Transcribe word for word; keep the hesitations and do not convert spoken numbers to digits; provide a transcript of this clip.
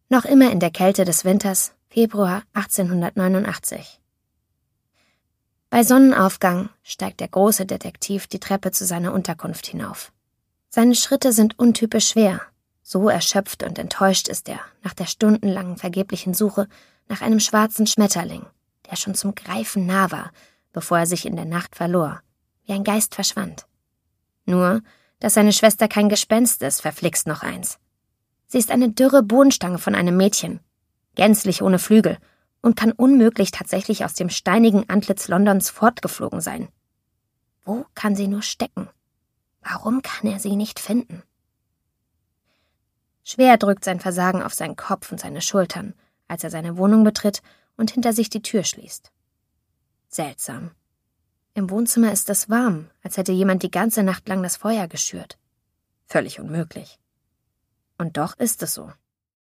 Noch immer in der Kälte des Winters, Februar achtzehnhundertneunundachtzig. Bei Sonnenaufgang steigt der große Detektiv die Treppe zu seiner Unterkunft hinauf. Seine Schritte sind untypisch schwer. So erschöpft und enttäuscht ist er nach der stundenlangen vergeblichen Suche nach einem schwarzen Schmetterling, der schon zum Greifen nah war, bevor er sich in der Nacht verlor, wie ein Geist verschwand. Nur, dass seine Schwester kein Gespenst ist, verflixt noch eins. Sie ist eine dürre Bohnenstange von einem Mädchen, gänzlich ohne Flügel, und kann unmöglich tatsächlich aus dem steinigen Antlitz Londons fortgeflogen sein. Wo kann sie nur stecken? Warum kann er sie nicht finden? Schwer drückt sein Versagen auf seinen Kopf und seine Schultern, als er seine Wohnung betritt und hinter sich die Tür schließt. Seltsam. Im Wohnzimmer ist es warm, als hätte jemand die ganze Nacht lang das Feuer geschürt. Völlig unmöglich. Und doch ist es so.